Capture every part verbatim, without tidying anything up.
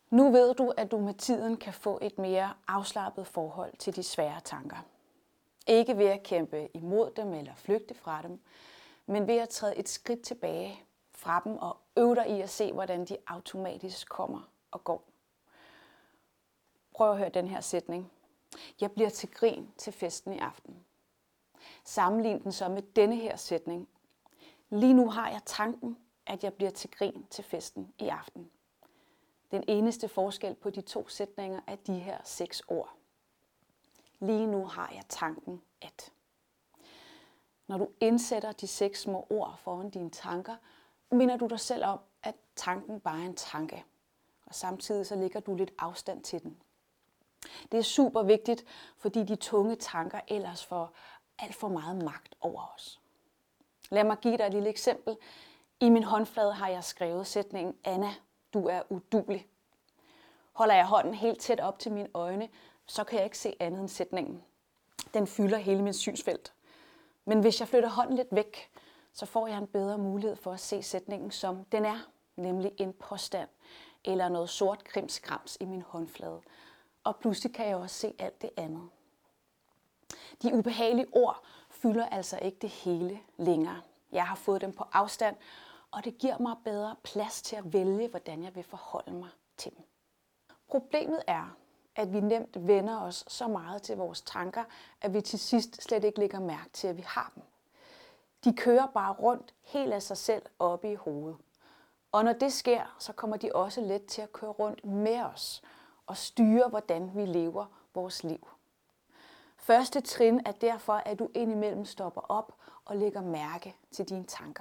Nu ved du, at du med tiden kan få et mere afslappet forhold til de svære tanker. Ikke ved at kæmpe imod dem eller flygte fra dem, men ved at træde et skridt tilbage fra dem og øve dig i at se, hvordan de automatisk kommer og går. Prøv at høre den her sætning. Jeg bliver til grin til festen i aften. Sammenlign den så med denne her sætning. Lige nu har jeg tanken, at jeg bliver til grin til festen i aften. Den eneste forskel på de to sætninger er de her seks ord. Lige nu har jeg tanken, at. Når du indsætter de seks små ord foran dine tanker, minder du dig selv om, at tanken bare er en tanke. Og samtidig så lægger du lidt afstand til den. Det er super vigtigt, fordi de tunge tanker ellers får alt for meget magt over os. Lad mig give dig et lille eksempel. I min håndflade har jeg skrevet sætningen, Anna, du er uduelig. Holder jeg hånden helt tæt op til mine øjne, så kan jeg ikke se andet end sætningen. Den fylder hele min synsfelt. Men hvis jeg flytter hånden lidt væk, så får jeg en bedre mulighed for at se sætningen, som den er, nemlig en påstand eller noget sort krimskrams i min håndflade. Og pludselig kan jeg også se alt det andet. De ubehagelige ord fylder altså ikke det hele længere. Jeg har fået dem på afstand, og det giver mig bedre plads til at vælge, hvordan jeg vil forholde mig til dem. Problemet er, at vi nemt vender os så meget til vores tanker, at vi til sidst slet ikke lægger mærke til, at vi har dem. De kører bare rundt helt af sig selv oppe i hovedet. Og når det sker, så kommer de også let til at køre rundt med os og styre, hvordan vi lever vores liv. Første trin er derfor, at du indimellem stopper op og lægger mærke til dine tanker.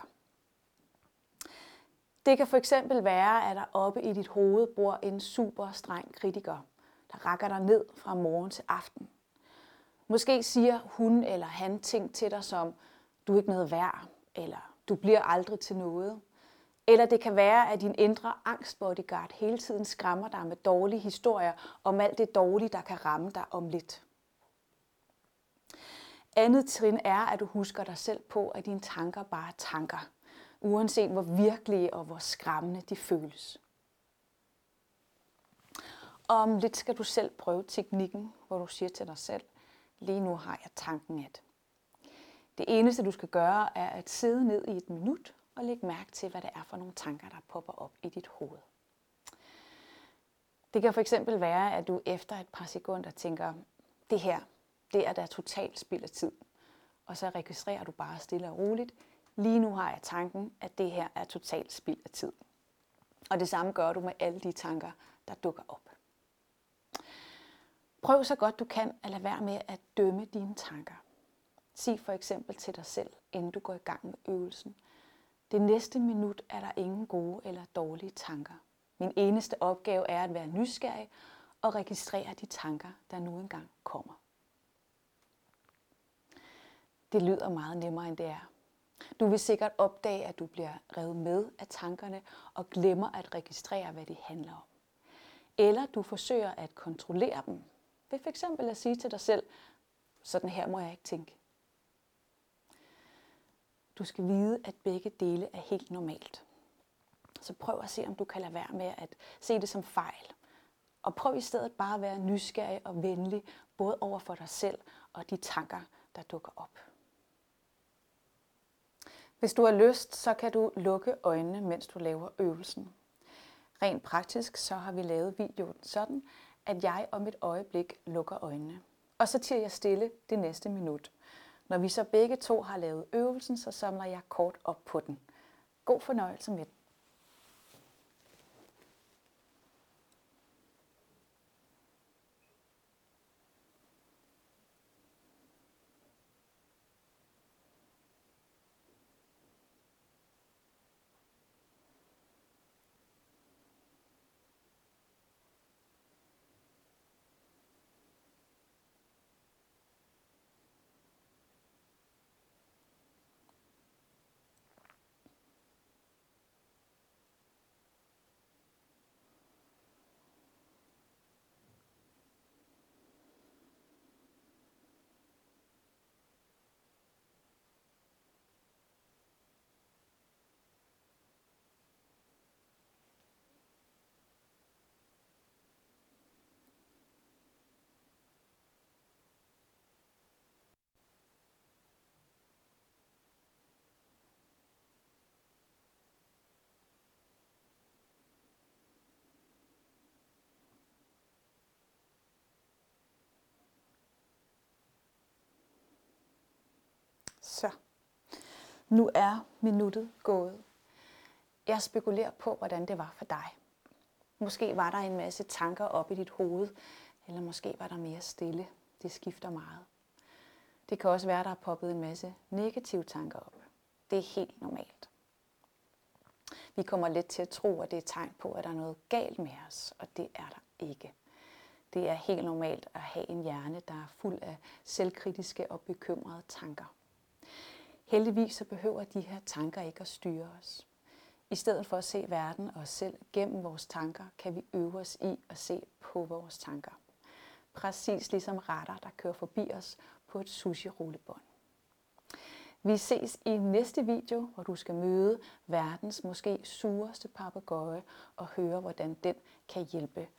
Det kan for eksempel være, at der oppe i dit hoved bor en super streng kritiker, der rækker dig ned fra morgen til aften. Måske siger hun eller han ting til dig som, du er ikke noget værd, eller du bliver aldrig til noget. Eller det kan være, at din indre angstbodyguard hele tiden skræmmer dig med dårlige historier om alt det dårlige, der kan ramme dig om lidt. Andet trin er, at du husker dig selv på, at dine tanker bare er tanker, uanset hvor virkelige og hvor skræmmende de føles. Om lidt skal du selv prøve teknikken, hvor du siger til dig selv, lige nu har jeg tanken at. Det eneste du skal gøre er at sidde ned i et minut og lægge mærke til, hvad det er for nogle tanker, der popper op i dit hoved. Det kan for eksempel være, at du efter et par sekunder tænker, det her, det er da totalt spild af tid. Og så registrerer du bare stille og roligt, lige nu har jeg tanken, at det her er totalt spild af tid. Og det samme gør du med alle de tanker, der dukker op. Prøv så godt du kan at lade være med at dømme dine tanker. Sig for eksempel til dig selv, inden du går i gang med øvelsen. Det næste minut er der ingen gode eller dårlige tanker. Min eneste opgave er at være nysgerrig og registrere de tanker, der nu engang kommer. Det lyder meget nemmere, end det er. Du vil sikkert opdage, at du bliver revet med af tankerne og glemmer at registrere, hvad de handler om. Eller du forsøger at kontrollere dem. Ved for eksempel at sige til dig selv, sådan her må jeg ikke tænke. Du skal vide, at begge dele er helt normalt. Så prøv at se, om du kan lade være med at se det som fejl. Og prøv i stedet bare at være nysgerrig og venlig, både over for dig selv og de tanker, der dukker op. Hvis du har lyst, så kan du lukke øjnene, mens du laver øvelsen. Rent praktisk så har vi lavet videoen sådan, at jeg om et øjeblik lukker øjnene. Og så tiger jeg stille det næste minut. Når vi så begge to har lavet øvelsen, så samler jeg kort op på den. God fornøjelse med den. Så, nu er minuttet gået. Jeg spekulerer på, hvordan det var for dig. Måske var der en masse tanker op i dit hoved, eller måske var der mere stille. Det skifter meget. Det kan også være, der er poppet en masse negative tanker op. Det er helt normalt. Vi kommer let til at tro, at det er et tegn på, at der er noget galt med os, og det er der ikke. Det er helt normalt at have en hjerne, der er fuld af selvkritiske og bekymrede tanker. Heldigvis så behøver de her tanker ikke at styre os. I stedet for at se verden og os selv gennem vores tanker, kan vi øve os i at se på vores tanker. Præcis ligesom retter, der kører forbi os på et sushi-rullebånd. Vi ses i næste video, hvor du skal møde verdens måske sureste papegøje og høre, hvordan den kan hjælpe